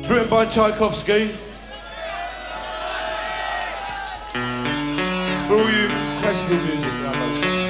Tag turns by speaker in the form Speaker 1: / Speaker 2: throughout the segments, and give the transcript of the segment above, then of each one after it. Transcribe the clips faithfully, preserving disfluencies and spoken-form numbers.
Speaker 1: Written by Tchaikovsky. For all you classical music lovers.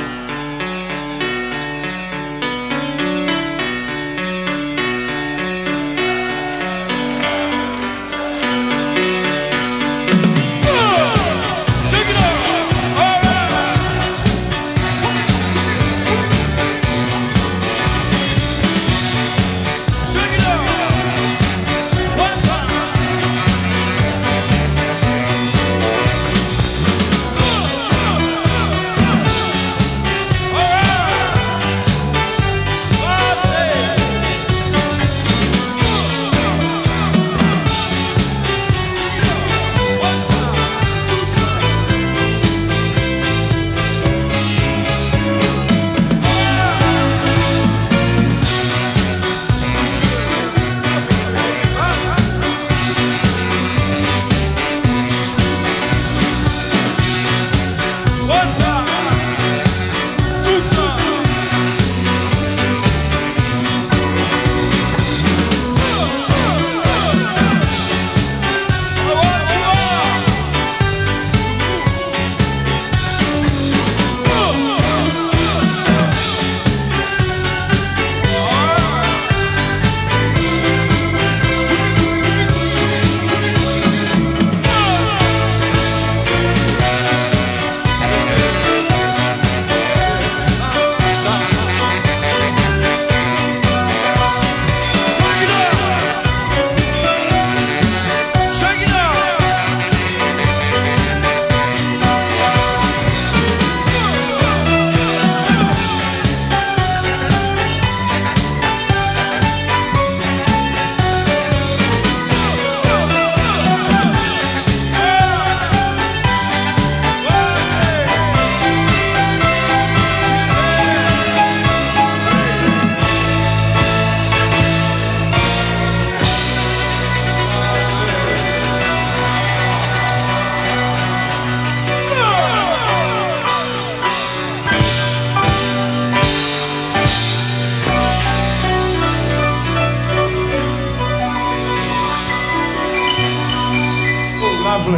Speaker 1: Lovely.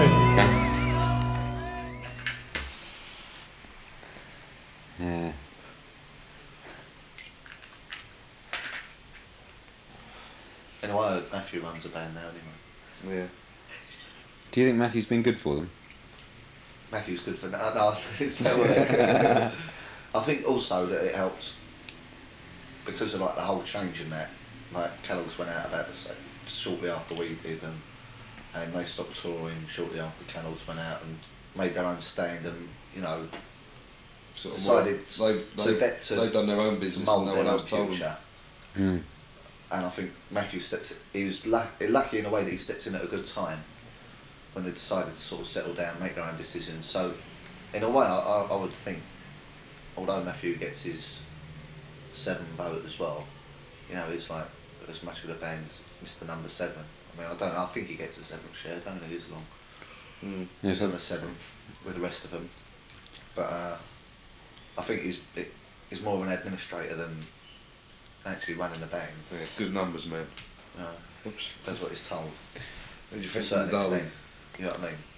Speaker 2: Yeah.
Speaker 3: Anyway, Matthew runs a band now anyway.
Speaker 4: Yeah.
Speaker 2: Do you think Matthew's been good for them?
Speaker 3: Matthew's good for now. No, it's I think also that it helps because of like the whole change in that. Like Kellogg's went out about the same shortly after we did, and and they stopped touring shortly after Kellogg's went out and made their own stand, and you know
Speaker 4: Sort of
Speaker 3: decided
Speaker 4: more, they,
Speaker 3: to,
Speaker 4: they,
Speaker 3: de- to
Speaker 4: they've done their own business
Speaker 3: mould
Speaker 4: and no
Speaker 3: their
Speaker 4: one
Speaker 3: own
Speaker 4: else told them.
Speaker 3: future.
Speaker 2: Mm.
Speaker 3: And I think Matthew stepped. He was luck, lucky in a way that he stepped in at a good time when they decided to sort of settle down, make their own decisions. So, in a way, I, I, I would think, although Matthew gets his seven vote as well, you know, he's like as much of the band as Mister Number Seven. I mean, I don't know. I think he gets a seventh share. Don't know who's along.
Speaker 4: Mm.
Speaker 2: Yeah,
Speaker 3: He's
Speaker 2: so
Speaker 3: on the seventh with the rest of them. But uh, I think he's it, he's more of an administrator than actually running the band.
Speaker 4: Yeah, good numbers, man.
Speaker 3: Uh,
Speaker 4: Oops.
Speaker 3: that's what he's told.
Speaker 4: What did you
Speaker 3: To a
Speaker 4: think of
Speaker 3: certain
Speaker 4: the Darwin?
Speaker 3: extent. You know what I mean?